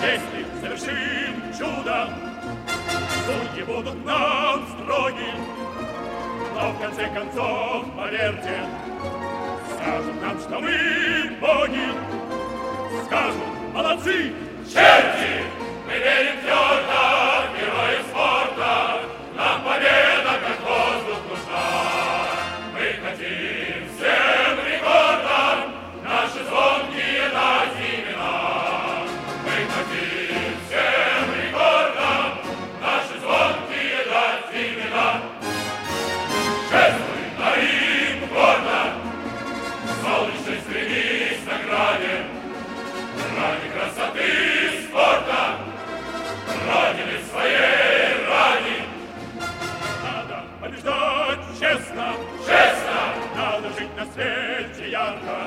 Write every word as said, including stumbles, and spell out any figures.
Если совершим чудо, судьи будут нам строги, но в конце концов, поверьте, скажут нам, что мы боги. Скажут: молодцы, черти! Мы верим твердо, герои спорта, нам победа как воздух нужна. Мы хотим всем рекордам наши звонкие дать имена. Мы хотим всем рекордам наши звонкие дать имена. Шествуй на Рим гордо, солнечной стремись к награде, ради красоты спорта, Родины своей ради. Надо побеждать честно, честно, надо жить на свете ярко,